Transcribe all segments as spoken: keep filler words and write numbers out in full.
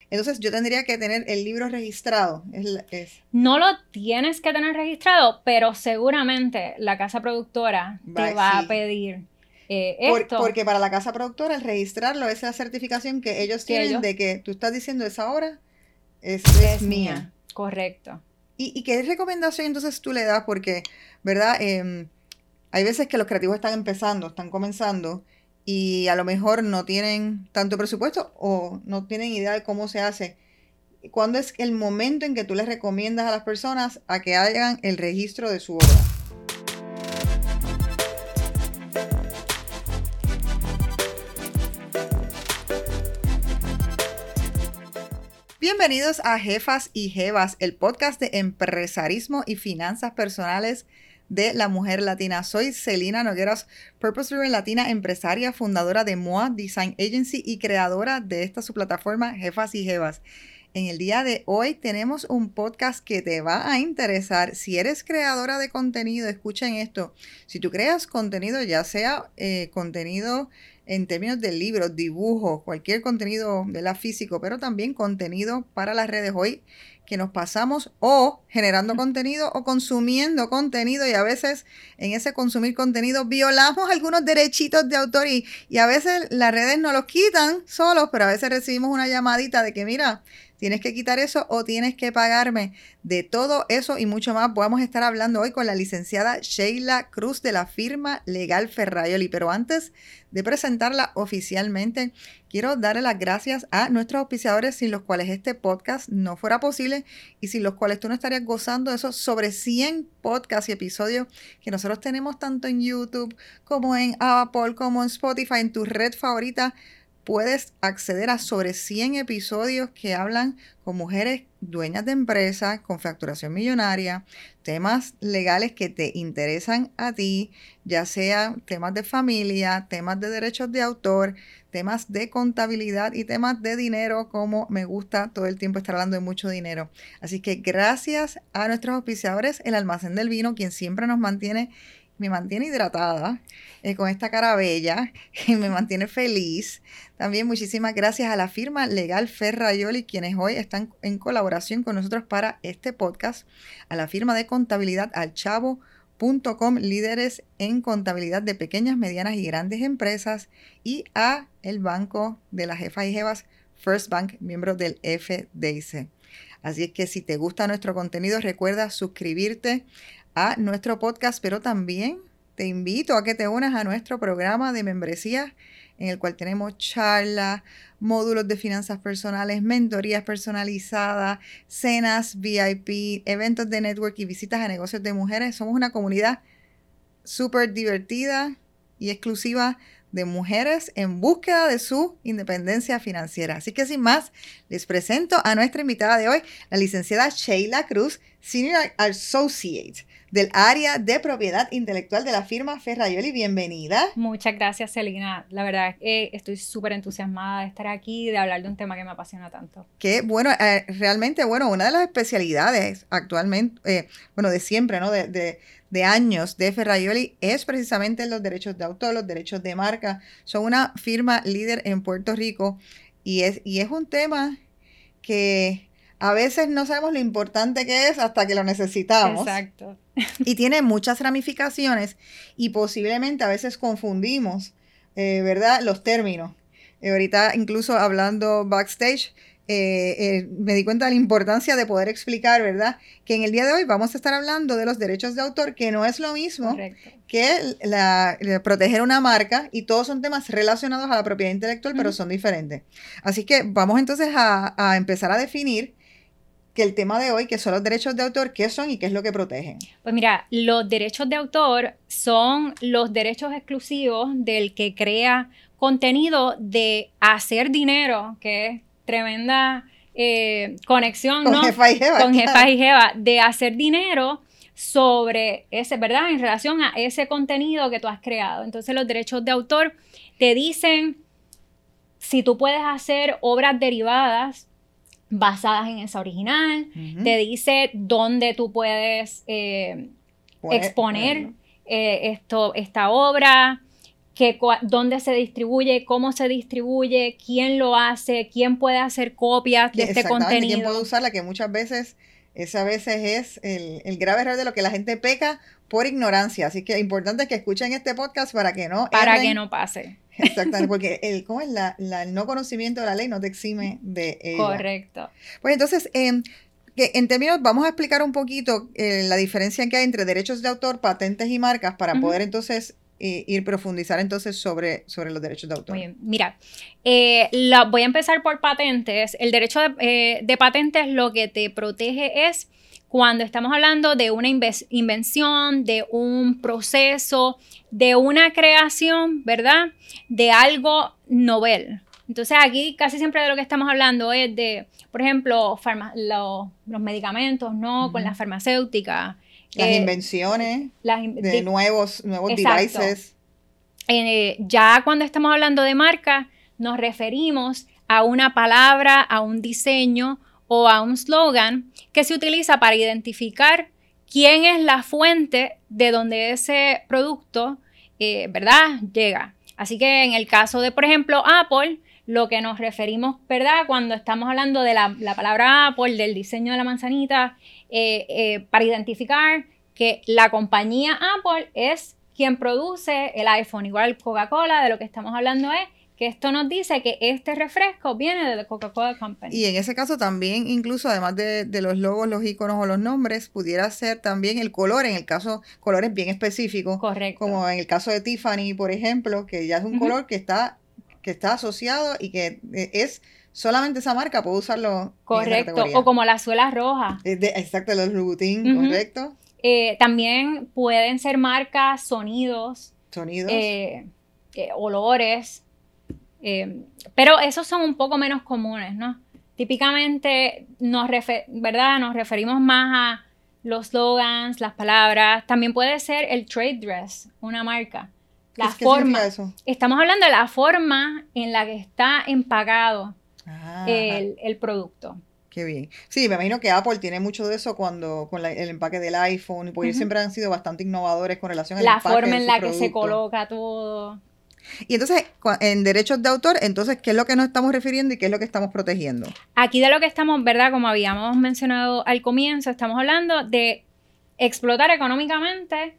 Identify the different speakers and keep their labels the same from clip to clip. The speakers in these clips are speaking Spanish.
Speaker 1: Entonces yo tendría que tener el libro registrado. Es, es...
Speaker 2: No lo tienes que tener registrado, pero seguramente la casa productora
Speaker 1: Va,
Speaker 2: te va
Speaker 1: sí.
Speaker 2: a pedir eh,
Speaker 1: Por,
Speaker 2: esto.
Speaker 1: porque para la casa productora el registrarlo es la certificación que ellos
Speaker 2: Que
Speaker 1: tienen
Speaker 2: ellos-
Speaker 1: de que tú estás diciendo esa obra es,
Speaker 2: es,
Speaker 1: es
Speaker 2: mía.
Speaker 1: mía.
Speaker 2: Correcto.
Speaker 1: ¿Y, y qué recomendación entonces tú le das? Porque, ¿verdad? Eh, hay veces que los creativos están empezando, están comenzando y a lo mejor no tienen tanto presupuesto o no tienen idea de cómo se hace. ¿Cuándo es el momento en que tú les recomiendas a las personas a que hagan el registro de su obra? Bienvenidos a Jefas y Jevas, el podcast de empresarismo y finanzas personales de la mujer latina. Soy Celina Nogueras, Purpose Driven Latina, empresaria, fundadora de M O A Design Agency y creadora de esta su plataforma Jefas y Jevas. En el día de hoy tenemos un podcast que te va a interesar. Si eres creadora de contenido, escuchen esto. Si tú creas contenido, ya sea eh, contenido en términos de libros, dibujos, cualquier contenido de la físico, pero también contenido para las redes hoy que nos pasamos o generando contenido o consumiendo contenido y a veces en ese consumir contenido violamos algunos derechitos de autor y, y a veces las redes nos los quitan solos, pero a veces recibimos una llamadita de que mira, tienes que quitar eso o tienes que pagarme. De todo eso y mucho más vamos a estar hablando hoy con la licenciada Sheila Cruz de la firma Legal Ferraioli. Pero antes de presentarla oficialmente, quiero darle las gracias a nuestros auspiciadores sin los cuales este podcast no fuera posible y sin los cuales tú no estarías gozando de esos sobre cien podcasts y episodios que nosotros tenemos tanto en YouTube como en Apple, como en Spotify, en tu red favorita. Puedes acceder a sobre cien episodios que hablan con mujeres dueñas de empresas, con facturación millonaria, temas legales que te interesan a ti, ya sea temas de familia, temas de derechos de autor, temas de contabilidad y temas de dinero, como me gusta todo el tiempo estar hablando de mucho dinero. Así que gracias a nuestros auspiciadores, el Almacén del Vino, quien siempre nos mantiene me mantiene hidratada, eh, con esta cara bella, y me mantiene feliz. También muchísimas gracias a la firma Legal Ferraioli, quienes hoy están en colaboración con nosotros para este podcast, a la firma de contabilidad alchavo punto com, líderes en contabilidad de pequeñas, medianas y grandes empresas, y a el banco de las Jefas y Jevas, First Bank, miembro del F D I C. Así es que si te gusta nuestro contenido, recuerda suscribirte a nuestro podcast, pero también te invito a que te unas a nuestro programa de membresía en el cual tenemos charlas, módulos de finanzas personales, mentorías personalizadas, cenas V I P, eventos de network y visitas a negocios de mujeres. Somos una comunidad súper divertida y exclusiva de mujeres en búsqueda de su independencia financiera. Así que sin más, les presento a nuestra invitada de hoy, la licenciada Sheila Cruz, Senior Associate del área de propiedad intelectual de la firma Ferraioli. Bienvenida.
Speaker 2: Muchas gracias, Celina. La verdad es que estoy súper entusiasmada de estar aquí y de hablar de un tema que me apasiona tanto.
Speaker 1: Que bueno, eh, realmente, bueno, una de las especialidades actualmente, eh, bueno, de siempre, ¿no? De, de, de años de Ferraioli es precisamente los derechos de autor, los derechos de marca. Son una firma líder en Puerto Rico y es, y es un tema que a veces no sabemos lo importante que es hasta que lo necesitamos.
Speaker 2: Exacto.
Speaker 1: Y tiene muchas ramificaciones y posiblemente a veces confundimos, eh, ¿verdad?, los términos. Eh, ahorita incluso hablando backstage, eh, eh, me di cuenta de la importancia de poder explicar, ¿verdad?, que en el día de hoy vamos a estar hablando de los derechos de autor, que no es lo mismo
Speaker 2: Correcto.
Speaker 1: que la, la, proteger una marca, y todos son temas relacionados a la propiedad intelectual, uh-huh. pero son diferentes. Así que vamos entonces a, a empezar a definir que el tema de hoy, que son los derechos de autor, ¿qué son y qué es lo que protegen?
Speaker 2: Pues mira, los derechos de autor son los derechos exclusivos del que crea contenido de hacer dinero, que es tremenda eh, conexión,
Speaker 1: con
Speaker 2: ¿no?
Speaker 1: Jefa y Jeva,
Speaker 2: con
Speaker 1: claro.
Speaker 2: Jefa y Jeva, de hacer dinero sobre ese, ¿verdad? En relación a ese contenido que tú has creado. Entonces los derechos de autor te dicen si tú puedes hacer obras derivadas basadas en esa original, uh-huh. te dice dónde tú puedes eh, Poner, exponer bueno. eh, esto, esta obra, que, dónde se distribuye, cómo se distribuye, quién lo hace, quién puede hacer copias de este contenido.
Speaker 1: Quién puede usarla, que muchas veces, esa a veces es el, el grave error de lo que la gente peca por ignorancia. Así que es importante que escuchen este podcast para que no
Speaker 2: Para
Speaker 1: erren.
Speaker 2: que no pase.
Speaker 1: Exactamente, porque el, ¿cómo es? La, la, el no conocimiento de la ley no te exime de ella.
Speaker 2: Correcto.
Speaker 1: Pues entonces, eh, que en términos, vamos a explicar un poquito eh, la diferencia que hay entre derechos de autor, patentes y marcas para uh-huh. poder entonces eh, ir profundizar entonces sobre, sobre los derechos de autor.
Speaker 2: Muy bien, mira, eh, la, voy a empezar por patentes. El derecho de, eh, de patentes lo que te protege es cuando estamos hablando de una invención, de un proceso, de una creación, ¿verdad? De algo novel. Entonces aquí casi siempre de lo que estamos hablando es de, por ejemplo, farma, lo, los medicamentos, ¿no? Uh-huh. Con las farmacéuticas.
Speaker 1: Las eh, invenciones las in- de, de nuevos, nuevos devices.
Speaker 2: Eh, ya cuando estamos hablando de marca, nos referimos a una palabra, a un diseño o a un slogan que se utiliza para identificar quién es la fuente de donde ese producto, eh, ¿verdad?, llega. Así que en el caso de, por ejemplo, Apple, lo que nos referimos, ¿verdad?, cuando estamos hablando de la, la palabra Apple, del diseño de la manzanita, eh, eh, para identificar que la compañía Apple es quien produce el iPhone. Igual Coca-Cola, de lo que estamos hablando es que esto nos dice que este refresco viene de la Coca-Cola Company.
Speaker 1: Y en ese caso también, incluso además de, de los logos, los iconos o los nombres, pudiera ser también el color, en el caso, colores bien específicos.
Speaker 2: Correcto.
Speaker 1: Como en el caso de Tiffany, por ejemplo, que ya es un uh-huh. color que está, que está asociado y que es solamente esa marca puede usarlo.
Speaker 2: Correcto, o como las suelas rojas.
Speaker 1: De, exacto, los Louboutin, uh-huh. correcto.
Speaker 2: Eh, también pueden ser marcas, sonidos.
Speaker 1: Sonidos.
Speaker 2: Eh, eh, olores. Eh, pero esos son un poco menos comunes, ¿no? Típicamente nos, refer- ¿verdad? nos referimos más a los slogans, las palabras. También puede ser el trade dress, una marca. La
Speaker 1: ¿Qué
Speaker 2: forma.
Speaker 1: ¿Qué eso?
Speaker 2: Estamos hablando de la forma en la que está empacado el, el producto.
Speaker 1: Qué bien. Sí, me imagino que Apple tiene mucho de eso cuando con la, el empaque del iPhone, porque uh-huh. ellos siempre han sido bastante innovadores con relación al
Speaker 2: la
Speaker 1: empaque
Speaker 2: forma en la
Speaker 1: productos.
Speaker 2: que se coloca todo.
Speaker 1: Y entonces, en derechos de autor, entonces, ¿qué es lo que nos estamos refiriendo y qué es lo que estamos protegiendo?
Speaker 2: Aquí de lo que estamos, ¿verdad? Como habíamos mencionado al comienzo, estamos hablando de explotar económicamente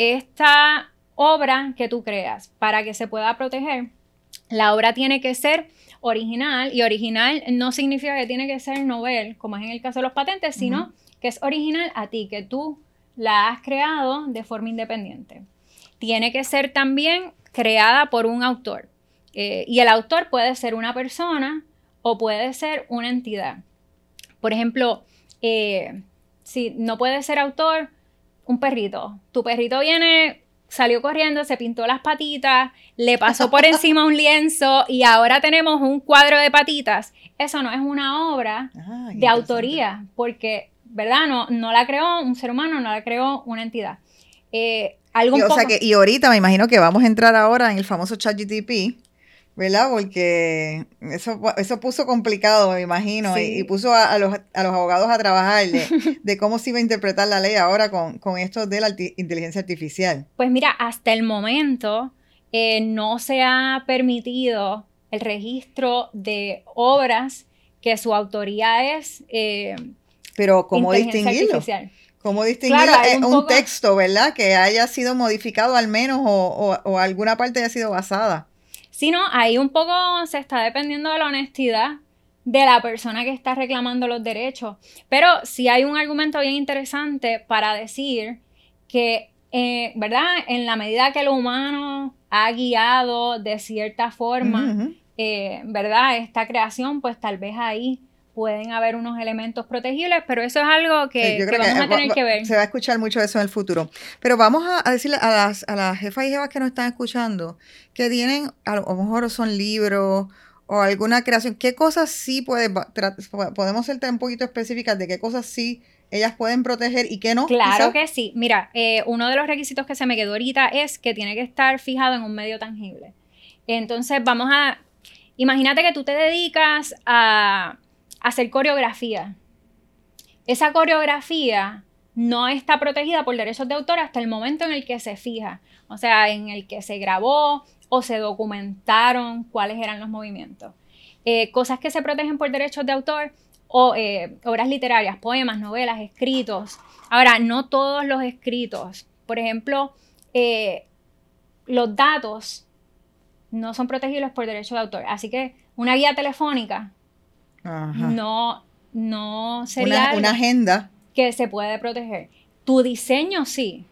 Speaker 2: esta obra que tú creas. Para que se pueda proteger, la obra tiene que ser original, y original no significa que tiene que ser novel, como es en el caso de los patentes, sino uh-huh. que es original a ti, que tú la has creado de forma independiente. Tiene que ser también creada por un autor. Eh, y el autor puede ser una persona o puede ser una entidad. Por ejemplo, eh, si no puede ser autor, un perrito. Tu perrito viene, salió corriendo, se pintó las patitas, le pasó por encima un lienzo y ahora tenemos un cuadro de patitas. Eso no es una obra ah, de autoría, porque, ¿verdad? No, no la creó un ser humano, no la creó una entidad. Eh, Algo
Speaker 1: y,
Speaker 2: un
Speaker 1: o
Speaker 2: poco...
Speaker 1: sea que, y ahorita me imagino que vamos a entrar ahora en el famoso ChatGPT, ¿verdad? Porque eso, eso puso complicado, me imagino, sí. y, y puso a, a, los, a los abogados a trabajar de, de cómo se iba a interpretar la ley ahora con, con esto de la arti- inteligencia artificial.
Speaker 2: Pues mira, hasta el momento eh, no se ha permitido el registro de obras que su autoría es eh,
Speaker 1: Pero ¿cómo distinguirlo?
Speaker 2: Artificial.
Speaker 1: ¿Cómo distinguir claro, un, un poco... texto, verdad? Que haya sido modificado al menos o, o, o alguna parte haya sido basada.
Speaker 2: Sí, no, ahí un poco se está dependiendo de la honestidad de la persona que está reclamando los derechos. Pero sí hay un argumento bien interesante para decir que, eh, ¿verdad? En la medida que lo humano ha guiado de cierta forma, uh-huh. eh, ¿verdad? Esta creación, pues tal vez ahí pueden haber unos elementos protegibles, pero eso es algo que,
Speaker 1: Yo creo
Speaker 2: que vamos
Speaker 1: que
Speaker 2: a tener
Speaker 1: va,
Speaker 2: que ver.
Speaker 1: Se va a escuchar mucho de eso en el futuro. Pero vamos a, a decirle a las, a las jefas y jefas que nos están escuchando, que tienen, a lo mejor son libros o alguna creación, ¿qué cosas sí puede, tra- podemos ser un poquito específicas de qué cosas sí ellas pueden proteger y qué no?
Speaker 2: Claro
Speaker 1: quizás?
Speaker 2: que sí. Mira, eh, uno de los requisitos que se me quedó ahorita es que tiene que estar fijado en un medio tangible. Entonces vamos a, imagínate que tú te dedicas a hacer coreografía. Esa coreografía no está protegida por derechos de autor hasta el momento en el que se fija, o sea, en el que se grabó o se documentaron cuáles eran los movimientos. Eh, cosas que se protegen por derechos de autor, o eh, obras literarias, poemas, novelas, escritos. Ahora, no todos los escritos. Por ejemplo, eh, los datos no son protegibles por derechos de autor. Así que una guía telefónica
Speaker 1: Ajá.
Speaker 2: no, no sería
Speaker 1: Una, una agenda.
Speaker 2: que se puede proteger. Tu diseño sí.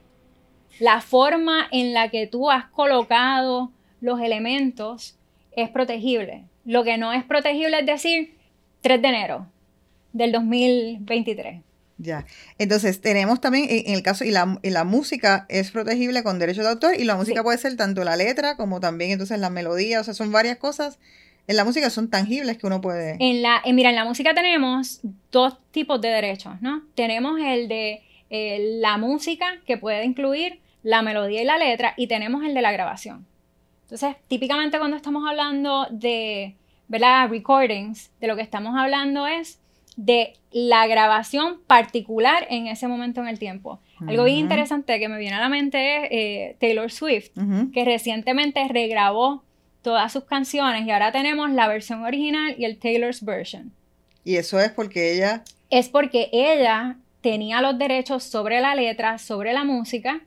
Speaker 2: La forma en la que tú has colocado los elementos es protegible. Lo que no es protegible es decir tres de enero del dos mil veintitrés.
Speaker 1: Ya. Entonces, tenemos también, en, en el caso, y la, y la música es protegible con derechos de autor, y la música
Speaker 2: Sí.
Speaker 1: puede ser tanto la letra como también entonces la melodía, o sea, son varias cosas. En la música son tangibles que uno puede...
Speaker 2: En la, eh, mira, en la música tenemos dos tipos de derechos, ¿no? Tenemos el de eh, la música, que puede incluir la melodía y la letra, y tenemos el de la grabación. Entonces, típicamente cuando estamos hablando de, ¿verdad?, recordings, de lo que estamos hablando es de la grabación particular en ese momento en el tiempo. Uh-huh. Algo bien interesante que me viene a la mente es eh, Taylor Swift, uh-huh. que recientemente regrabó todas sus canciones y ahora tenemos la versión original y el Taylor's version.
Speaker 1: ¿Y eso es porque ella...?
Speaker 2: Es porque ella tenía los derechos sobre la letra, sobre la música,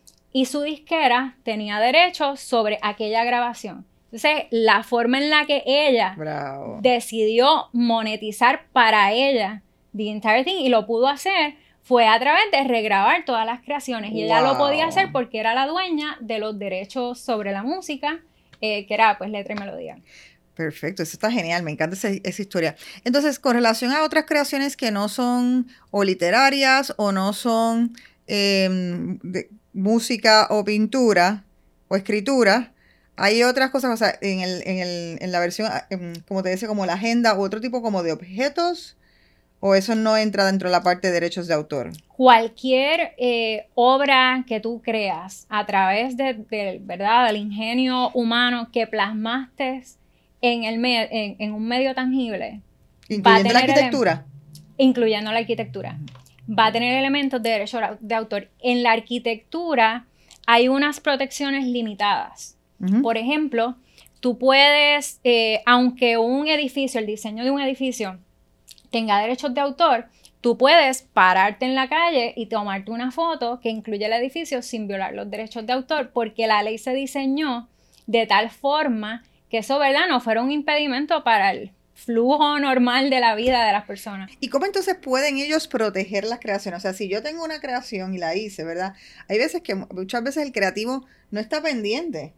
Speaker 2: y su disquera tenía derechos sobre aquella grabación. Entonces, la forma en la que ella
Speaker 1: Bravo.
Speaker 2: decidió monetizar para ella the entire thing, y lo pudo hacer, fue a través de regrabar todas las creaciones. Y wow. ella lo podía hacer porque era la dueña de los derechos sobre la música, eh, que era pues letra y melodía.
Speaker 1: Perfecto, eso está genial, me encanta esa, esa historia. Entonces, con relación a otras creaciones que no son o literarias o no son eh, de música o pintura o escritura, hay otras cosas, o sea, en, el, en, el, en la versión, como te decía, como la agenda u otro tipo como de objetos, o eso no entra dentro de la parte de derechos de autor.
Speaker 2: Cualquier eh, obra que tú creas a través de, de, ¿verdad?, del ingenio humano que plasmaste en, el me en, en un medio tangible.
Speaker 1: ¿Incluyendo la arquitectura?
Speaker 2: Incluyendo la arquitectura. Va a tener elementos de derecho de autor. En la arquitectura hay unas protecciones limitadas. Uh-huh. Por ejemplo, tú puedes, eh, aunque un edificio, el diseño de un edificio tenga derechos de autor, tú puedes pararte en la calle y tomarte una foto que incluye el edificio sin violar los derechos de autor, porque la ley se diseñó de tal forma que eso, ¿verdad?, no fuera un impedimento para el flujo normal de la vida de las personas.
Speaker 1: ¿Y cómo entonces pueden ellos proteger las creaciones? O sea, si yo tengo una creación y la hice, ¿verdad? Hay veces que, muchas veces el creativo no está pendiente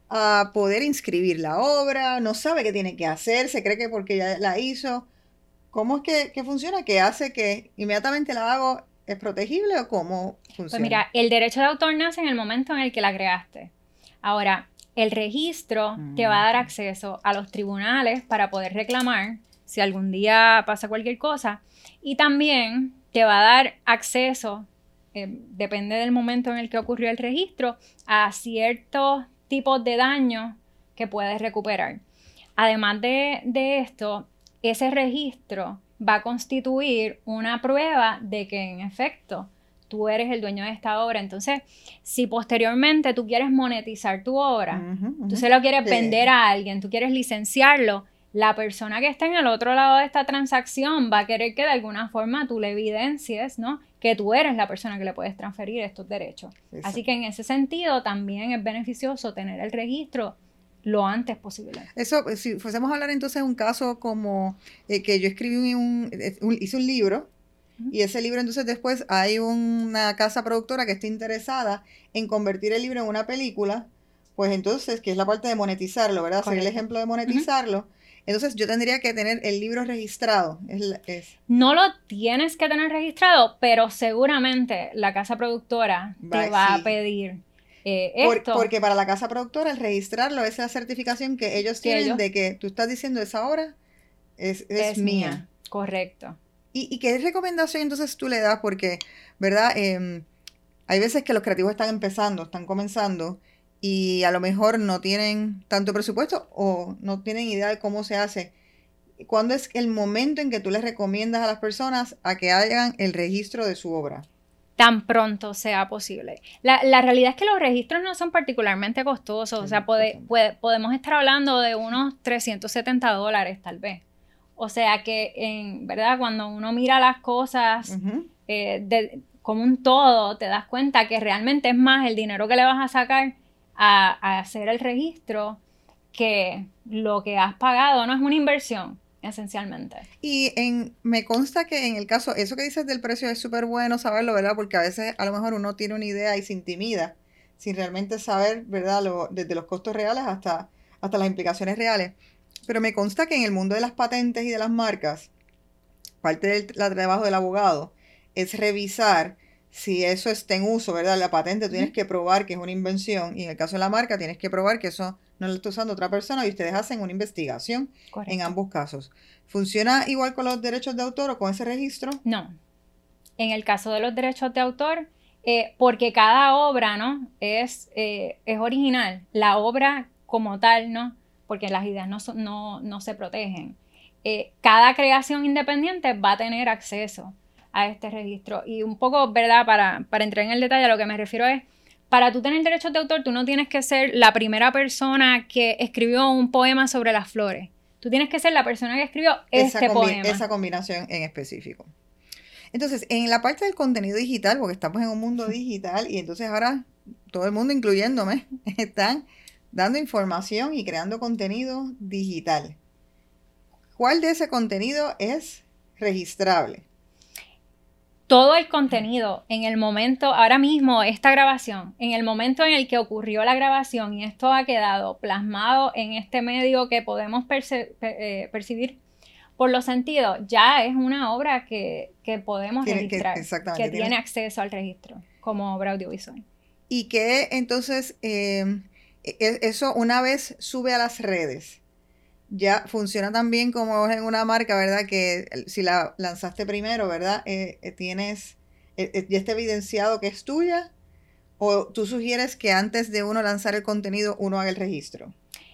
Speaker 1: a poder inscribir la obra, no sabe qué tiene que hacer, se cree que porque ya la hizo. ¿Cómo es que, que funciona? ¿Qué hace que inmediatamente la hago? ¿Es protegible o cómo funciona?
Speaker 2: Pues mira, el derecho de autor nace en el momento en el que la creaste. Ahora, el registro mm. te va a dar acceso a los tribunales para poder reclamar si algún día pasa cualquier cosa, y también te va a dar acceso, eh, depende del momento en el que ocurrió el registro, a ciertos tipos de daños que puedes recuperar. Además de, de esto, ese registro va a constituir una prueba de que en efecto tú eres el dueño de esta obra. Entonces, si posteriormente tú quieres monetizar tu obra, uh-huh, uh-huh. tú se lo quieres sí. vender a alguien, tú quieres licenciarlo, la persona que está en el otro lado de esta transacción va a querer que de alguna forma tú le evidencies, ¿no?, que tú eres la persona que le puedes transferir estos derechos. Exacto. Así que en ese sentido también es beneficioso tener el registro lo antes posible.
Speaker 1: Eso, si fuésemos a hablar entonces de un caso como eh, que yo escribí un, un, hice un libro, uh-huh. y ese libro entonces después hay una casa productora que está interesada en convertir el libro en una película, pues entonces, que es la parte de monetizarlo, ¿verdad? Correcto. Hacer el ejemplo de monetizarlo. Uh-huh. Entonces yo tendría que tener el libro registrado. Es, es.
Speaker 2: No lo tienes que tener registrado, pero seguramente la casa productora va, te va sí. a pedir eh, esto.
Speaker 1: Por, porque para la casa productora el registrarlo es la certificación que ellos tienen ellos? de que tú estás diciendo esa obra es, es,
Speaker 2: es
Speaker 1: mía.
Speaker 2: mía. Correcto.
Speaker 1: ¿Y, ¿Y qué recomendación entonces tú le das? Porque, ¿verdad? Eh, hay veces que los creativos están empezando, están comenzando, y a lo mejor no tienen tanto presupuesto o no tienen idea de cómo se hace. ¿Cuándo es el momento en que tú les recomiendas a las personas a que hagan el registro de su obra?
Speaker 2: tan pronto sea posible. La, la realidad es que los registros no son particularmente costosos, sí, o sea, puede, puede, podemos estar hablando de unos trescientos setenta dólares tal vez. O sea que, en verdad, cuando uno mira las cosas uh-huh. eh, de, como un todo, te das cuenta que realmente es más el dinero que le vas a sacar a, a hacer el registro que lo que has pagado, ¿no? Es una inversión, esencialmente.
Speaker 1: Y en, me consta que en el caso, eso que dices del precio es súper bueno saberlo, ¿verdad? Porque a veces a lo mejor uno tiene una idea y se intimida sin realmente saber, ¿verdad? Lo, desde los costos reales hasta, hasta las implicaciones reales. Pero me consta que en el mundo de las patentes y de las marcas, parte del la trabajo del abogado es revisar si eso está en uso, ¿verdad? La patente tú tienes que probar que es una invención y en el caso de la marca tienes que probar que eso no lo está usando otra persona y ustedes hacen una investigación. Correcto. En ambos casos. ¿Funciona igual con los derechos de autor o con ese registro?
Speaker 2: No. En el caso de los derechos de autor, eh, porque cada obra, ¿no? Es, eh, es original. La obra como tal, ¿no? Porque las ideas no, son, no, no se protegen. Eh, cada creación independiente va a tener acceso a este registro. Y un poco, ¿verdad? Para, para entrar en el detalle, a lo que me refiero es, para tú tener derechos de autor, tú no tienes que ser la primera persona que escribió un poema sobre las flores. Tú tienes que ser la persona que escribió
Speaker 1: esa
Speaker 2: este
Speaker 1: combi-
Speaker 2: poema.
Speaker 1: Esa combinación en específico. Entonces, en la parte del contenido digital, porque estamos en un mundo digital y entonces ahora todo el mundo, incluyéndome, están dando información y creando contenido digital. ¿Cuál de ese contenido es registrable?
Speaker 2: Todo el contenido en el momento, ahora mismo esta grabación, en el momento en el que ocurrió la grabación y esto ha quedado plasmado en este medio que podemos perce- per, eh, percibir por los sentidos, ya es una obra que, que podemos
Speaker 1: tiene,
Speaker 2: registrar,
Speaker 1: que, exactamente,
Speaker 2: que tiene
Speaker 1: tiene
Speaker 2: acceso al registro como obra audiovisual.
Speaker 1: Y que entonces eh, eso una vez sube a las redes, ya funciona también como en una marca, ¿verdad? Que si la lanzaste primero, ¿verdad? Eh, eh, tienes, eh, ya está evidenciado que es tuya, o tú sugieres que antes de uno lanzar el contenido, uno haga el registro.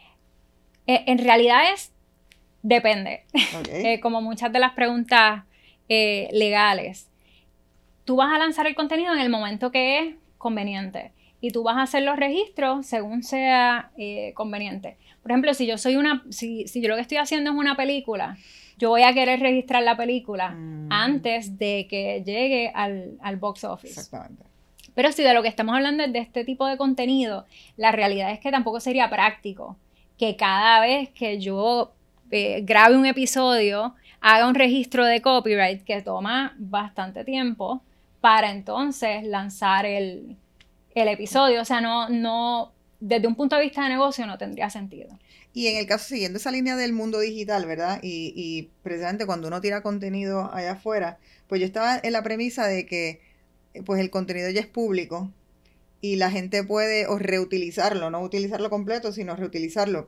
Speaker 2: Eh, en realidad es, depende, okay. eh, como muchas de las preguntas eh, legales. Tú vas a lanzar el contenido en el momento que es conveniente. Y tú vas a hacer los registros según sea eh, conveniente. Por ejemplo, si yo soy una, si, si yo lo que estoy haciendo es una película, yo voy a querer registrar la película mm. antes de que llegue al, al box office.
Speaker 1: Exactamente.
Speaker 2: Pero si de lo que estamos hablando es de este tipo de contenido, la realidad es que tampoco sería práctico que cada vez que yo eh, grabe un episodio, haga un registro de copyright que toma bastante tiempo para entonces lanzar el... el episodio, o sea, no, no, desde un punto de vista de negocio no tendría sentido.
Speaker 1: Y en el caso, siguiendo esa línea del mundo digital, ¿verdad? Y, y precisamente cuando uno tira contenido allá afuera, pues yo estaba en la premisa de que pues el contenido ya es público y la gente puede o reutilizarlo, no utilizarlo completo, sino reutilizarlo.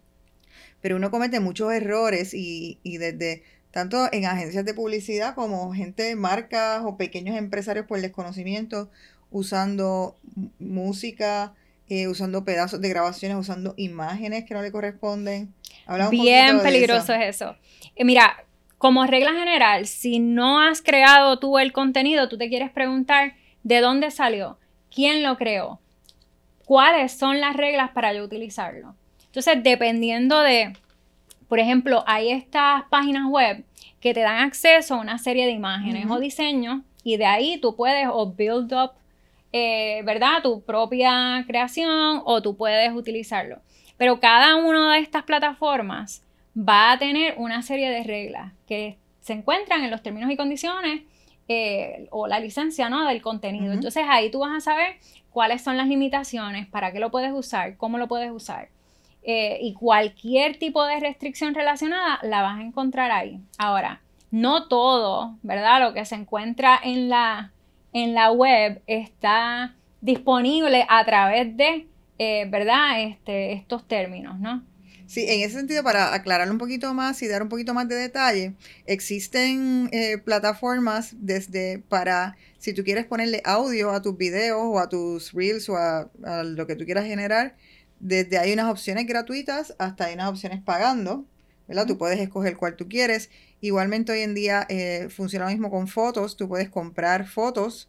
Speaker 1: Pero uno comete muchos errores y, y desde tanto en agencias de publicidad como gente, marcas o pequeños empresarios por el desconocimiento, usando música, eh, usando pedazos de grabaciones, usando imágenes que no le corresponden.
Speaker 2: Habla un Bien peligroso eso. es eso. Eh, mira, como regla general, si no has creado tú el contenido, tú te quieres preguntar de dónde salió, quién lo creó, cuáles son las reglas para yo utilizarlo. Entonces, dependiendo de, por ejemplo, hay estas páginas web que te dan acceso a una serie de imágenes uh-huh. o diseños y de ahí tú puedes o build up Eh, ¿verdad? Tu propia creación o tú puedes utilizarlo. Pero cada una de estas plataformas va a tener una serie de reglas que se encuentran en los términos y condiciones eh, o la licencia, ¿no? Del contenido. Uh-huh. Entonces ahí tú vas a saber cuáles son las limitaciones, para qué lo puedes usar, cómo lo puedes usar. Eh, y cualquier tipo de restricción relacionada la vas a encontrar ahí. Ahora, no todo, ¿verdad? Lo que se encuentra en la... en la web está disponible a través de, eh, ¿verdad? Este, estos términos, ¿no?
Speaker 1: Sí, en ese sentido, para aclararlo un poquito más y dar un poquito más de detalle, existen eh, plataformas desde para, si tú quieres ponerle audio a tus videos o a tus reels o a, a lo que tú quieras generar, desde hay unas opciones gratuitas hasta hay unas opciones pagando, ¿verdad? Uh-huh. Tú puedes escoger cuál tú quieres. Igualmente hoy en día eh, funciona lo mismo con fotos, tú puedes comprar fotos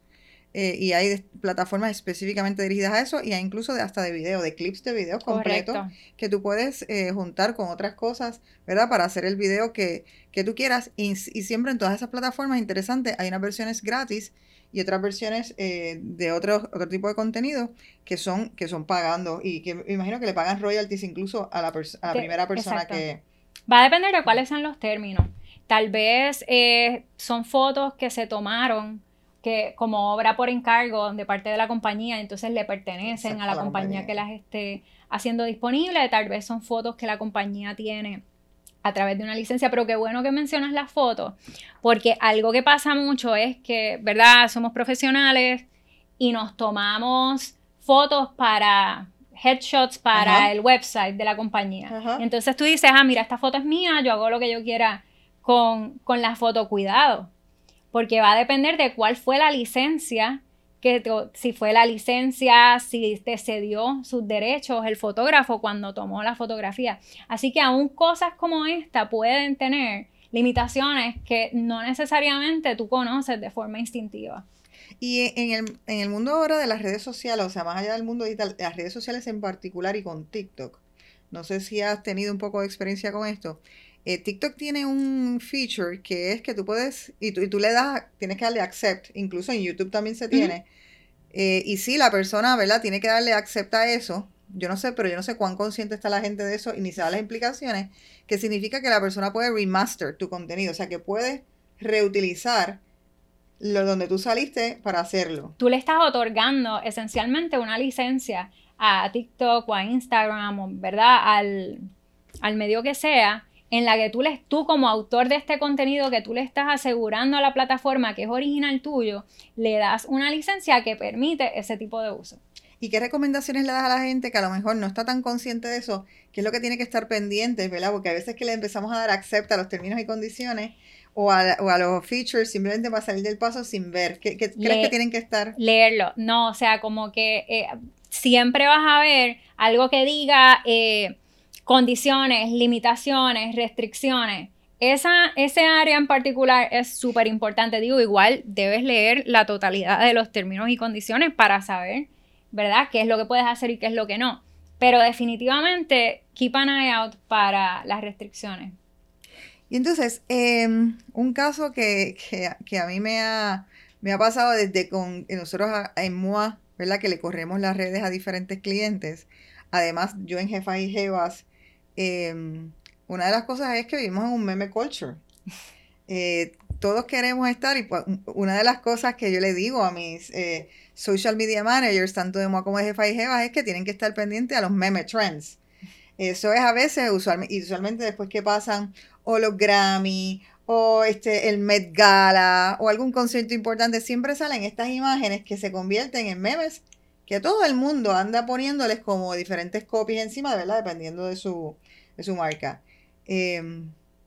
Speaker 1: Eh, y hay de- plataformas específicamente dirigidas a eso y hay incluso de, hasta de video, de clips de videos completos
Speaker 2: Correcto.
Speaker 1: que tú puedes eh, juntar con otras cosas, ¿verdad? Para hacer el video que, que tú quieras. Y, y siempre en todas esas plataformas, interesante, hay unas versiones gratis y otras versiones eh, de otro, otro tipo de contenido que son, que son pagando y que me imagino que le pagan royalties incluso a la, pers- a la
Speaker 2: De-
Speaker 1: primera persona
Speaker 2: exacto.
Speaker 1: que...
Speaker 2: Va a depender de cuáles sean los términos. Tal vez eh, son fotos que se tomaron que como obra por encargo de parte de la compañía, entonces le pertenecen
Speaker 1: Exacto,
Speaker 2: a la,
Speaker 1: a la
Speaker 2: compañía,
Speaker 1: compañía.
Speaker 2: que las esté haciendo disponible. Tal vez son fotos que la compañía tiene a través de una licencia, pero qué bueno que mencionas las fotos, porque algo que pasa mucho es que, ¿verdad? Somos profesionales y nos tomamos fotos para headshots para
Speaker 1: Ajá.
Speaker 2: el website de la compañía.
Speaker 1: Ajá.
Speaker 2: Entonces tú dices, ah, mira, esta foto es mía, yo hago lo que yo quiera con, con la foto, cuidado, porque va a depender de cuál fue la licencia, que te, si fue la licencia, si te cedió sus derechos el fotógrafo cuando tomó la fotografía. Así que aún cosas como esta pueden tener limitaciones que no necesariamente tú conoces de forma instintiva.
Speaker 1: Y en el, en el mundo ahora de las redes sociales, o sea, más allá del mundo digital, las redes sociales en particular y con TikTok, no sé si has tenido un poco de experiencia con esto. Eh, TikTok tiene un feature que es que tú puedes, y tú, y tú le das, tienes que darle accept, incluso en YouTube también se tiene. Eh, y sí, la persona, ¿verdad? Tiene que darle accept a eso. Yo no sé, pero yo no sé cuán consciente está la gente de eso y ni sabe las implicaciones, que significa que la persona puede remaster tu contenido, o sea, que puede reutilizar lo donde tú saliste para hacerlo.
Speaker 2: Tú le estás otorgando esencialmente una licencia a TikTok o a Instagram, o, ¿verdad? Al, al medio que sea, en la que tú, les, tú como autor de este contenido que tú le estás asegurando a la plataforma que es original tuyo, le das una licencia que permite ese tipo de uso.
Speaker 1: ¿Y qué recomendaciones le das a la gente que a lo mejor no está tan consciente de eso? ¿Qué es lo que tiene que estar pendiente, ¿verdad? Porque a veces que le empezamos a dar accept a los términos y condiciones o a, o a los features simplemente para salir del paso sin ver. ¿Qué, qué
Speaker 2: Le,
Speaker 1: crees que tienen que estar?
Speaker 2: Leerlo. No, o sea, como que eh, siempre vas a ver algo que diga eh, condiciones, limitaciones, restricciones. Esa, ese área en particular es súper importante. Digo, igual debes leer la totalidad de los términos y condiciones para saber, ¿verdad?, qué es lo que puedes hacer y qué es lo que no. Pero definitivamente, keep an eye out para las restricciones.
Speaker 1: Y entonces, eh, un caso que, que, que a mí me ha, me ha pasado desde con nosotros a, en M O A, ¿verdad? Que le corremos las redes a diferentes clientes. Además, yo en Jefas y Jevas, eh, una de las cosas es que vivimos en un meme culture. Eh, todos queremos estar, y pues, una de las cosas que yo le digo a mis eh, social media managers, tanto de M O A como de Jefas y Jevas, es que tienen que estar pendientes a los meme trends. Eso es a veces, usualmente, y usualmente después que pasan o los Grammy o este, el Met Gala o algún concierto importante, siempre salen estas imágenes que se convierten en memes que todo el mundo anda poniéndoles como diferentes copies encima, ¿verdad? Dependiendo de su, de su marca. Eh,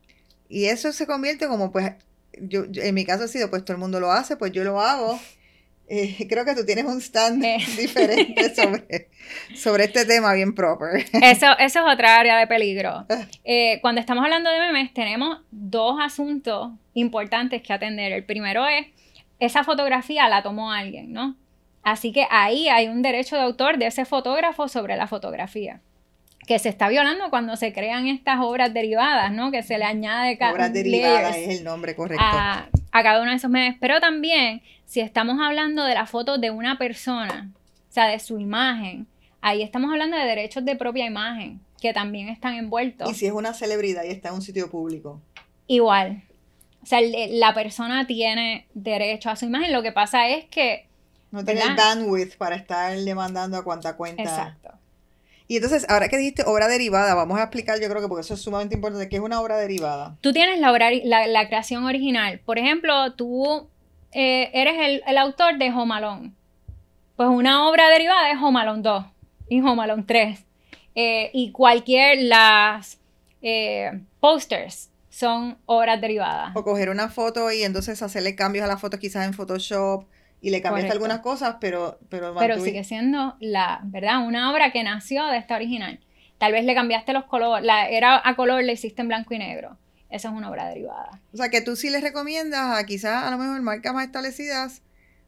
Speaker 1: y eso se convierte como, pues, yo, yo, en mi caso ha sido, pues todo el mundo lo hace, pues yo lo hago. Eh, creo que tú tienes un stand eh. diferente sobre, sobre este tema bien proper.
Speaker 2: Eso, eso es otra área de peligro. Eh, cuando estamos hablando de memes, tenemos dos asuntos importantes que atender. El primero es, esa fotografía la tomó alguien, ¿no? Así que ahí hay un derecho de autor de ese fotógrafo sobre la fotografía, que se está violando cuando se crean estas obras derivadas, ¿no? Que se le añade cada
Speaker 1: obras derivadas es el nombre correcto
Speaker 2: a, a cada uno de esos memes. Pero también, si estamos hablando de la foto de una persona, o sea, de su imagen, ahí estamos hablando de derechos de propia imagen, que también están envueltos.
Speaker 1: Y si es una celebridad y está en un sitio público.
Speaker 2: Igual. O sea, la persona tiene derecho a su imagen. Lo que pasa es que...
Speaker 1: No tiene el bandwidth para estar demandando a cuanta cuenta.
Speaker 2: Exacto.
Speaker 1: Y entonces, ahora que dijiste obra derivada, vamos a explicar, yo creo que porque eso es sumamente importante, ¿qué es una obra derivada?
Speaker 2: Tú tienes la, obra, la, la creación original. Por ejemplo, tú eh, eres el, el autor de Home Alone. Pues una obra derivada es Home Alone dos y Home Alone tres. Eh, y cualquier, las eh, posters son obras derivadas.
Speaker 1: O coger una foto y entonces hacerle cambios a la foto quizás en Photoshop y le cambiaste Correcto. algunas cosas, pero... Pero,
Speaker 2: pero sigue siendo, la ¿verdad? Una obra que nació de esta original. Tal vez le cambiaste los colores, la, era a color, le hiciste en blanco y negro. Esa es una obra derivada.
Speaker 1: O sea, que tú sí les recomiendas a quizás a lo mejor marcas más establecidas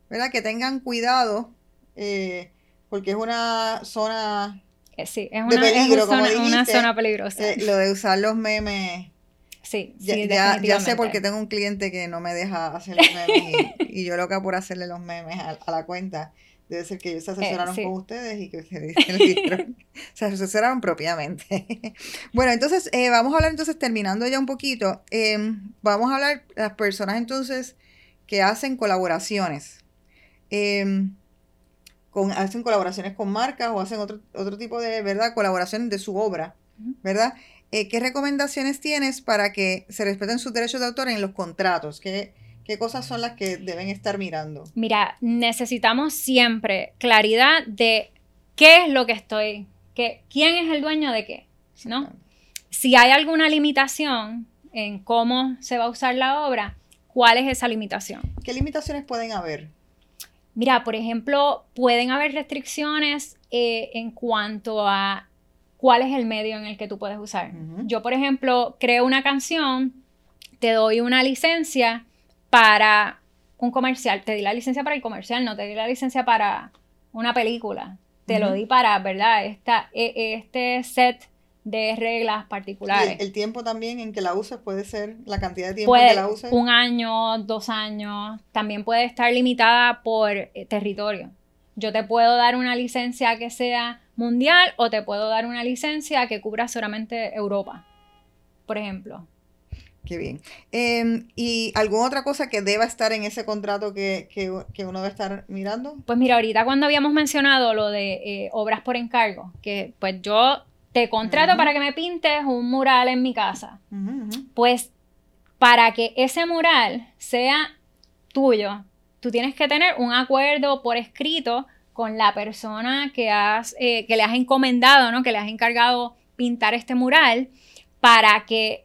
Speaker 1: ¿verdad? Que tengan cuidado, eh, porque es una zona
Speaker 2: Eh, Sí, es
Speaker 1: de
Speaker 2: una, es
Speaker 1: peligro,
Speaker 2: un
Speaker 1: como
Speaker 2: zona- una
Speaker 1: dijiste,
Speaker 2: zona peligrosa.
Speaker 1: eh, lo de usar los memes.
Speaker 2: Sí,
Speaker 1: Ya,
Speaker 2: sí,
Speaker 1: ya, ya sé
Speaker 2: definitivamente.
Speaker 1: porque tengo un cliente que no me deja hacer los memes y, y yo loca por hacerle los memes a, a la cuenta. Debe ser que ellos se
Speaker 2: Eh,
Speaker 1: asesoraron con
Speaker 2: sí.
Speaker 1: ustedes y que ustedes le dieron- se asesoraron propiamente. Bueno, entonces eh, vamos a hablar entonces, terminando ya un poquito, eh, vamos a hablar las personas entonces que hacen colaboraciones. Eh, con, hacen colaboraciones con marcas o hacen otro, otro tipo de, ¿verdad? Colaboraciones de su obra,
Speaker 2: Ujú.
Speaker 1: ¿verdad? Eh, ¿qué recomendaciones tienes para que se respeten sus derechos de autor en los contratos? ¿Qué, qué cosas son las que deben estar mirando?
Speaker 2: Mira, necesitamos siempre claridad de qué es lo que estoy, qué, quién es el dueño de qué, ¿no?
Speaker 1: Exactamente.
Speaker 2: Si hay alguna limitación en cómo se va a usar la obra, ¿cuál es esa limitación?
Speaker 1: ¿Qué limitaciones pueden haber?
Speaker 2: Mira, por ejemplo, pueden haber restricciones eh, en cuanto a cuál es el medio en el que tú puedes usar.
Speaker 1: Ujú.
Speaker 2: Yo, por ejemplo, creo una canción, te doy una licencia para un comercial, te di la licencia para el comercial, no te di la licencia para una película, te lo
Speaker 1: Ujú.
Speaker 2: di para, ¿verdad? Esta, e- este set de reglas
Speaker 1: Y el,
Speaker 2: particulares.
Speaker 1: el tiempo también en que la uses puede ser la cantidad de tiempo en que
Speaker 2: Puede
Speaker 1: la uses.
Speaker 2: un año, dos años, también puede estar limitada por eh, territorio. Yo te puedo dar una licencia que sea mundial o te puedo dar una licencia que cubra solamente Europa, por ejemplo.
Speaker 1: Qué bien. Eh, ¿y alguna otra cosa que deba estar en ese contrato que, que, que uno debe estar mirando?
Speaker 2: Pues mira, ahorita cuando habíamos mencionado lo de eh, obras por encargo, que pues yo te contrato
Speaker 1: Ujú.
Speaker 2: para que me pintes un mural en mi casa,
Speaker 1: Ujú, ujú.
Speaker 2: pues para que ese mural sea tuyo, tú tienes que tener un acuerdo por escrito con la persona que, has, eh, que le has encomendado, ¿no? Que le has encargado pintar este mural para que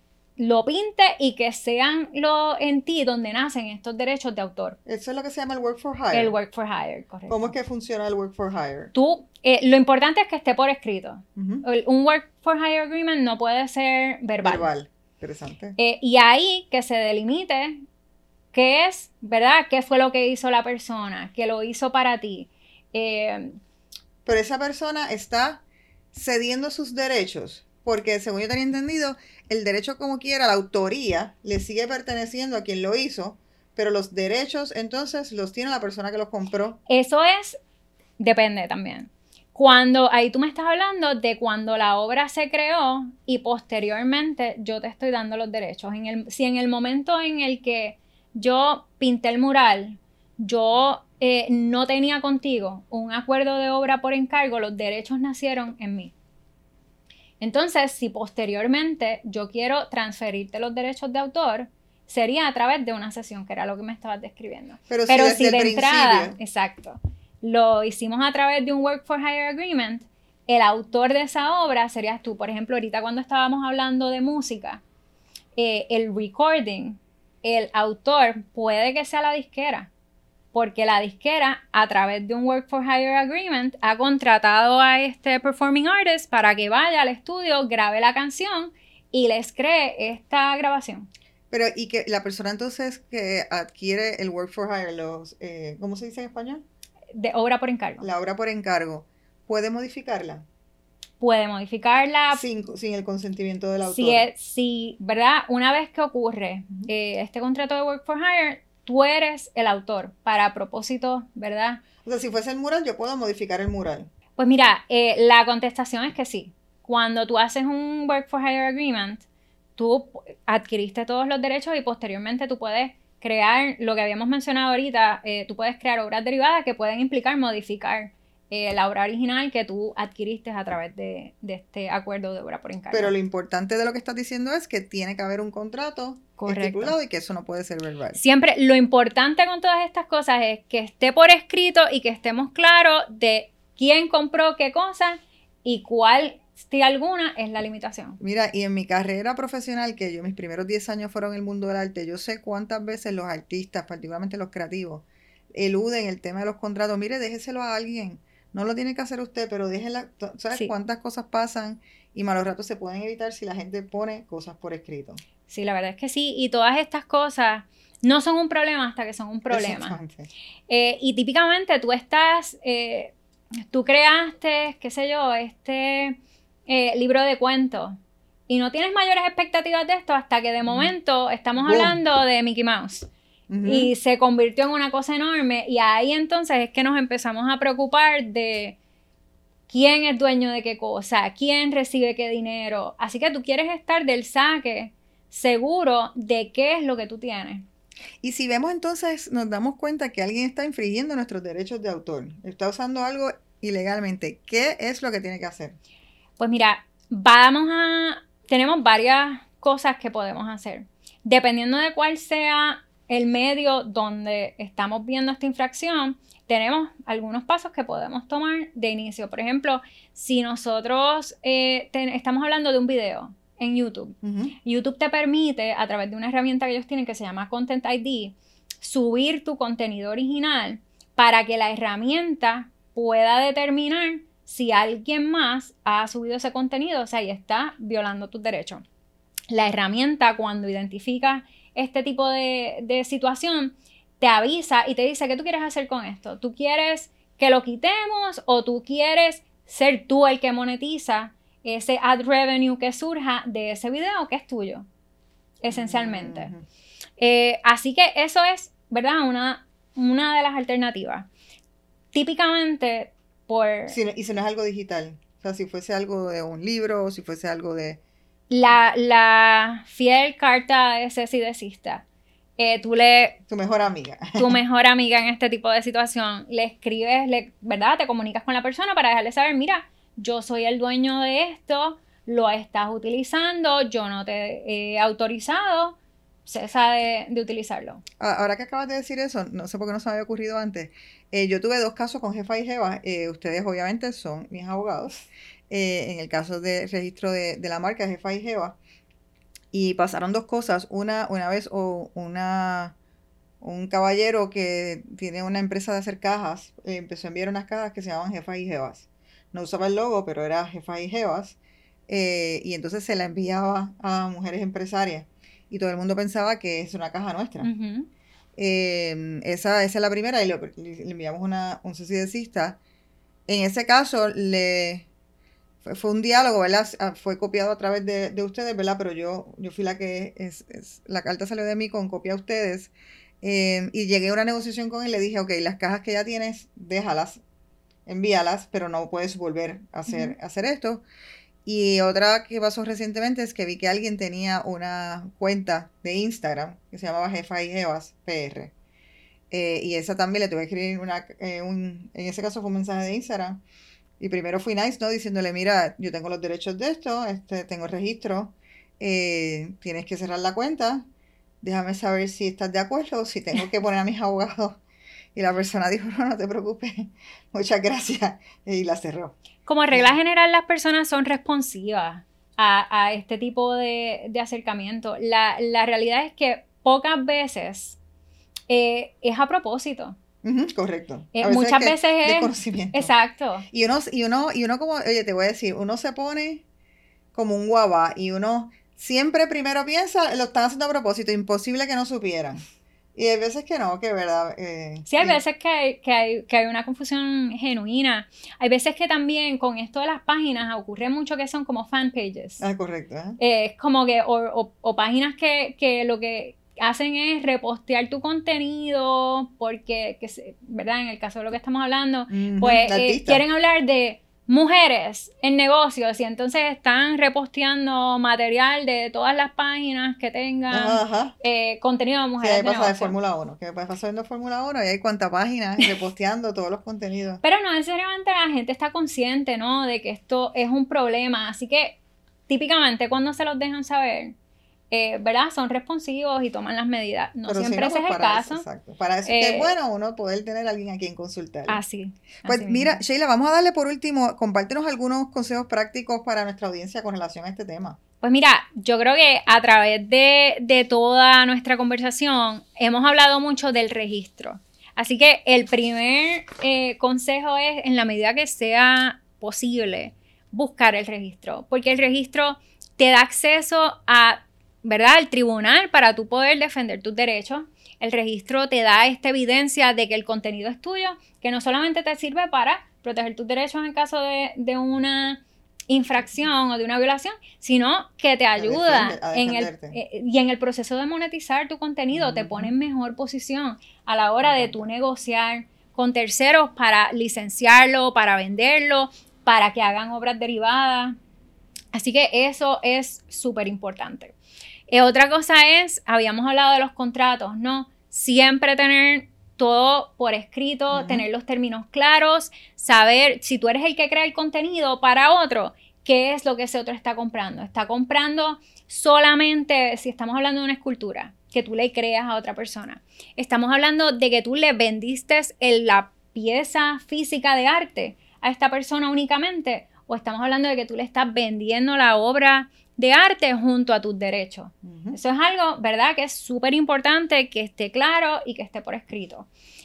Speaker 2: lo pinte y que sean lo, en ti donde nacen estos derechos de autor.
Speaker 1: Eso es lo que se llama el work for hire.
Speaker 2: El work for hire, correcto.
Speaker 1: ¿Cómo es que funciona el work for hire?
Speaker 2: Tú, eh, lo importante es que esté por escrito.
Speaker 1: Ujú.
Speaker 2: El- un work for hire agreement no puede ser verbal.
Speaker 1: Verbal. Interesante.
Speaker 2: Eh, y ahí que se delimite qué es, ¿verdad? ¿Qué fue lo que hizo la persona? ¿Qué lo hizo para ti? Eh,
Speaker 1: Pero esa persona está cediendo sus derechos, porque según yo tenía entendido, el derecho como quiera, la autoría, le sigue perteneciendo a quien lo hizo, pero los derechos entonces los tiene la persona que los compró.
Speaker 2: eso es, depende también. Cuando, ahí tú me estás hablando de cuando la obra se creó y posteriormente yo te estoy dando los derechos. En el, si en el momento en el que yo pinté el mural, yo eh, no tenía contigo un acuerdo de obra por encargo, los derechos nacieron en mí. Entonces, si posteriormente yo quiero transferirte los derechos de autor, sería a través de una sesión, que era lo que me estabas describiendo.
Speaker 1: Pero,
Speaker 2: Pero
Speaker 1: si desde
Speaker 2: si
Speaker 1: el
Speaker 2: de entrada,
Speaker 1: principio,
Speaker 2: exacto, lo hicimos a través de un Work for Hire Agreement, el autor de esa obra serías tú. Por ejemplo, ahorita cuando estábamos hablando de música, eh, el recording, el autor puede que sea la disquera, porque la disquera, a través de un Work for Hire Agreement, ha contratado a este performing artist para que vaya al estudio, grabe la canción y les cree esta grabación.
Speaker 1: pero y que la persona entonces que adquiere el work for hire, los, eh, ¿cómo se dice en español?
Speaker 2: De obra por encargo.
Speaker 1: La obra por encargo, ¿puede modificarla
Speaker 2: Puede modificarla.
Speaker 1: sin, sin el consentimiento del autor?
Speaker 2: Si, es, si, ¿verdad? Una vez que ocurre
Speaker 1: Ujú.
Speaker 2: eh, este contrato de Work for Hire, tú eres el autor para propósito, ¿verdad?
Speaker 1: O sea, si fuese el mural, yo puedo modificar el mural.
Speaker 2: Pues mira, eh, la contestación es que sí. Cuando tú haces un Work for Hire Agreement, tú adquiriste todos los derechos y posteriormente tú puedes crear, lo que habíamos mencionado ahorita, eh, tú puedes crear obras derivadas que pueden implicar modificar eh, la obra original que tú adquiriste a través de, de este acuerdo de obra por encargo.
Speaker 1: Pero lo importante de lo que estás diciendo es que tiene que haber un contrato
Speaker 2: Correcto.
Speaker 1: estipulado y que eso no puede ser verbal.
Speaker 2: Siempre, lo importante con todas estas cosas es que esté por escrito y que estemos claros de quién compró qué cosa y cuál, si alguna, es la limitación.
Speaker 1: Mira, y en mi carrera profesional, que yo mis primeros diez años fueron en el mundo del arte, yo sé cuántas veces los artistas, particularmente los creativos, eluden el tema de los contratos. Mire, déjeselo a alguien. No lo tiene que hacer usted, pero déjela. ¿Sabes
Speaker 2: Sí.
Speaker 1: cuántas cosas pasan y malos ratos se pueden evitar si la gente pone cosas por escrito?
Speaker 2: Sí, la verdad es que sí. Y todas estas cosas no son un problema hasta que son un problema. Eh, y típicamente tú estás, eh, tú creaste, qué sé yo, este eh, libro de cuentos y no tienes mayores expectativas de esto hasta que de momento estamos Boom. hablando de Mickey Mouse. Uh-huh. Y se convirtió en una cosa enorme y ahí entonces es que nos empezamos a preocupar de quién es dueño de qué cosa, quién recibe qué dinero. Así que tú quieres estar del saque seguro de qué es lo que tú tienes.
Speaker 1: Y si vemos entonces, nos damos cuenta que alguien está infringiendo nuestros derechos de autor, está usando algo ilegalmente, ¿qué es lo que tiene que hacer?
Speaker 2: Pues mira, vamos a, tenemos varias cosas que podemos hacer. Dependiendo de cuál sea el medio donde estamos viendo esta infracción, tenemos algunos pasos que podemos tomar de inicio. Por ejemplo, si nosotros eh, ten, estamos hablando de un video en YouTube. Uh-huh. YouTube te permite, a través de una herramienta que ellos tienen que se llama Content I D, subir tu contenido original para que la herramienta pueda determinar si alguien más ha subido ese contenido, o sea, y está violando tus derechos. La herramienta, cuando identifica este tipo de, de situación, te avisa y te dice, ¿qué tú quieres hacer con esto? ¿Tú quieres que lo quitemos o tú quieres ser tú el que monetiza ese ad revenue que surja de ese video que es tuyo, esencialmente? Uh-huh. Eh, así que eso es, ¿verdad? Una, una de las alternativas. Típicamente, por...
Speaker 1: Si no, y si no es algo digital, o sea, si fuese algo de un libro o si fuese algo de...
Speaker 2: La, la fiel carta de cese y desista. Eh, tú le...
Speaker 1: Tu mejor amiga.
Speaker 2: Tu mejor amiga en este tipo de situación. Le escribes, le, ¿verdad? Te comunicas con la persona para dejarle saber, mira, yo soy el dueño de esto, lo estás utilizando, yo no te he autorizado, cesa de, de utilizarlo.
Speaker 1: Ahora que acabas de decir eso, no sé por qué no se me había ocurrido antes. Eh, yo tuve dos casos con jefa y jeva. Eh, ustedes obviamente son mis abogados. Eh, en el caso de registro de, de la marca jefa y jeva. Y pasaron dos cosas. Una, una vez o una, un caballero que tiene una empresa de hacer cajas, eh, empezó a enviar unas cajas que se llamaban Jefas y Jevas. No usaba el logo, pero era Jefas y Jevas. Eh, y entonces se la enviaba a mujeres empresarias. Y todo el mundo pensaba que es una caja nuestra. Uh-huh. Eh, esa, esa es la primera. Y le, le enviamos una, un cese y desista. En ese caso, le... Fue un diálogo, ¿verdad? Fue copiado a través de, de ustedes, ¿verdad? Pero yo, yo fui la que, es, es, la carta salió de mí con copia a ustedes. Eh, y llegué a una negociación con él, le dije, ok, las cajas que ya tienes, déjalas, envíalas, pero no puedes volver a hacer, uh-huh. a hacer esto. Y otra que pasó recientemente es que vi que alguien tenía una cuenta de Instagram que se llamaba Jefa y Jevas P R. Eh, y esa también le tuve que escribir una, eh, un, en ese caso fue un mensaje de Instagram. Y primero fui nice, ¿no? Diciéndole, mira, yo tengo los derechos de esto, este, tengo el registro, eh, tienes que cerrar la cuenta, déjame saber si estás de acuerdo o si tengo que poner a mis abogados. Y la persona dijo, no, no te preocupes, muchas gracias, y la cerró.
Speaker 2: Como regla general, las personas son responsivas a, a este tipo de, de acercamiento. La, la realidad es que pocas veces eh, es a propósito.
Speaker 1: Uh-huh, correcto.
Speaker 2: Eh, veces muchas
Speaker 1: es
Speaker 2: veces es...
Speaker 1: de conocimiento.
Speaker 2: Exacto.
Speaker 1: Y uno, y, uno, y uno como, oye, te voy a decir, uno se pone como un guabá y uno siempre primero piensa, lo están haciendo a propósito, imposible que no supieran. Y hay veces que no, que verdad. Eh,
Speaker 2: sí, hay
Speaker 1: y...
Speaker 2: veces que hay, que, hay, que hay una confusión genuina. Hay veces que también con esto de las páginas ocurre mucho que son como fan pages.
Speaker 1: Ah, correcto. ¿eh?
Speaker 2: Eh, es como que, o, o, o páginas que, que lo que hacen es repostear tu contenido porque, que se, ¿verdad? En el caso de lo que estamos hablando, mm-hmm, pues eh, quieren hablar de mujeres en negocios y entonces están reposteando material de todas las páginas que tengan ajá, eh, contenido de mujeres.
Speaker 1: Sí, ahí pasa de Fórmula uno, que pasa viendo Fórmula uno y hay cuántas páginas reposteando todos los contenidos.
Speaker 2: Pero no necesariamente la gente está consciente, ¿no? De que esto es un problema, así que típicamente cuando se los dejan saber, Eh, ¿verdad? Son responsivos y toman las medidas. No Pero siempre si no, ese pues es el caso.
Speaker 1: Eso, exacto. Para eso eh, es que es bueno uno poder tener a alguien a quien consultar.
Speaker 2: Así.
Speaker 1: Pues
Speaker 2: así
Speaker 1: mira,
Speaker 2: mismo.
Speaker 1: Sheila, vamos a darle por último, compártenos algunos consejos prácticos para nuestra audiencia con relación a este tema.
Speaker 2: Pues mira, yo creo que a través de, de toda nuestra conversación hemos hablado mucho del registro. Así que el primer eh, consejo es, en la medida que sea posible, buscar el registro. Porque el registro te da acceso a ¿verdad? El tribunal para tú poder defender tus derechos. El registro te da esta evidencia de que el contenido es tuyo, que no solamente te sirve para proteger tus derechos en caso de, de una infracción o de una violación, sino que te ayuda a defiende, a en el, eh, y en el proceso de monetizar tu contenido, uh-huh. te pone en mejor posición a la hora uh-huh. de tú negociar con terceros para licenciarlo, para venderlo, para que hagan obras derivadas. Así que eso es súper importante. Eh, otra cosa es, habíamos hablado de los contratos, ¿no? Siempre tener todo por escrito, uh-huh. tener los términos claros, saber si tú eres el que crea el contenido para otro, qué es lo que ese otro está comprando. Está comprando solamente, si estamos hablando de una escultura, que tú le creas a otra persona. Estamos hablando de que tú le vendiste el, la pieza física de arte a esta persona únicamente, o estamos hablando de que tú le estás vendiendo la obra de arte junto a tus derechos. Uh-huh. Eso es algo, ¿verdad?, que es súper importante que esté claro y que esté por escrito.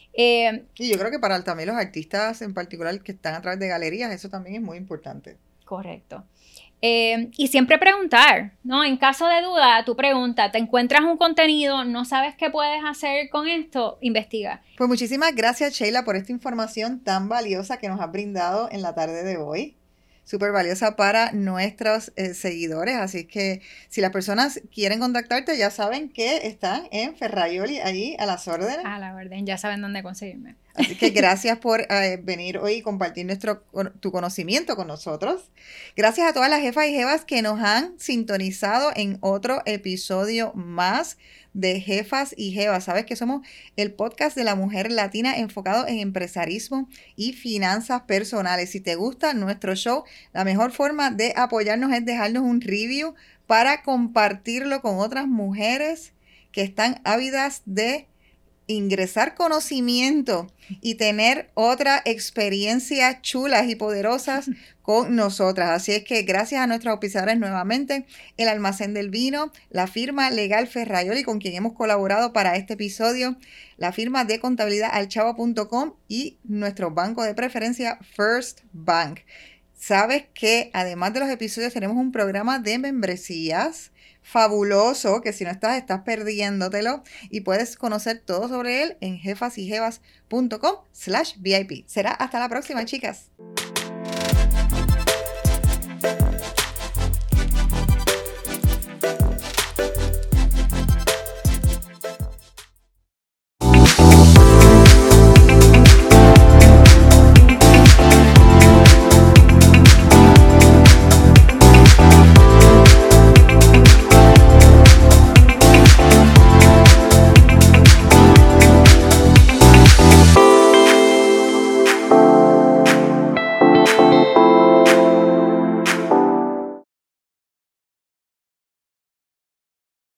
Speaker 2: Eh,
Speaker 1: y yo creo que para también los artistas en particular que están a través de galerías, eso también es muy importante.
Speaker 2: Correcto. Eh, y siempre preguntar, ¿no? En caso de duda, tú preguntas, te encuentras un contenido, no sabes qué puedes hacer con esto, investiga.
Speaker 1: Pues muchísimas gracias, Sheila, por esta información tan valiosa que nos has brindado en la tarde de hoy. Súper valiosa para nuestros eh, seguidores, así que si las personas quieren contactarte, ya saben que están en Ferraioli, allí a las órdenes.
Speaker 2: A la orden, ya saben dónde conseguirme.
Speaker 1: Así que gracias por eh, venir hoy y compartir nuestro, tu conocimiento con nosotros. Gracias a todas las jefas y jevas que nos han sintonizado en otro episodio más de Jefas y Jevas. Sabes que somos el podcast de la mujer latina enfocado en empresarismo y finanzas personales. Si te gusta nuestro show, la mejor forma de apoyarnos es dejarnos un review para compartirlo con otras mujeres que están ávidas de ingresar conocimiento y tener otras experiencias chulas y poderosas con nosotras. Así es que gracias a nuestros auspiciadores nuevamente, el Almacén del Vino, la firma legal Ferraioli, con quien hemos colaborado para este episodio, la firma de contabilidad alchavo punto com y nuestro banco de preferencia First Bank. Sabes que además de los episodios tenemos un programa de membresías fabuloso, que si no estás, estás perdiéndotelo, y puedes conocer todo sobre él en jefasyjevas punto com slash V I P. Será hasta la próxima, chicas.